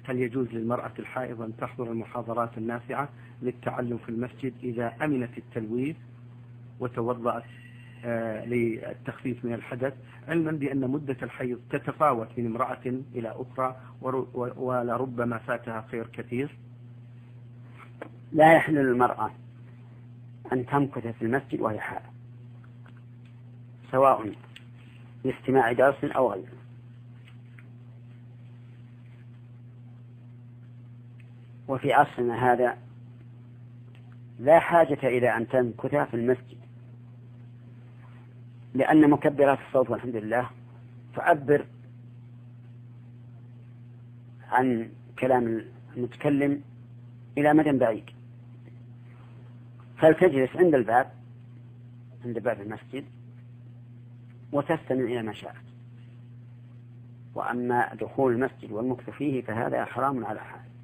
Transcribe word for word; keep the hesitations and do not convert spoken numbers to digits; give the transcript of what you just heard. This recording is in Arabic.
هل يجوز للمرأة الحائض أن تحضر المحاضرات النافعة للتعلم في المسجد إذا أمنت التلويث وتوضأت آه للتخفيف من الحدث، علما بأن مدة الحيض تتفاوت من امرأة إلى أخرى ولربما فاتها خير كثير؟ لا يحل للمرأة أن تمكث في المسجد وهي حائض، سواء لاستماع درس أو غيره. وفي عصرنا هذا لا حاجة إلى أن تمكث في المسجد، لأن مكبرات الصوت والحمد لله تعبر عن كلام المتكلم إلى مدى بعيد، فلتجلس عند الباب عند باب المسجد وتستمع إلى ما شاءت. وأما دخول المسجد والمكث فيه فهذا حرام على حال.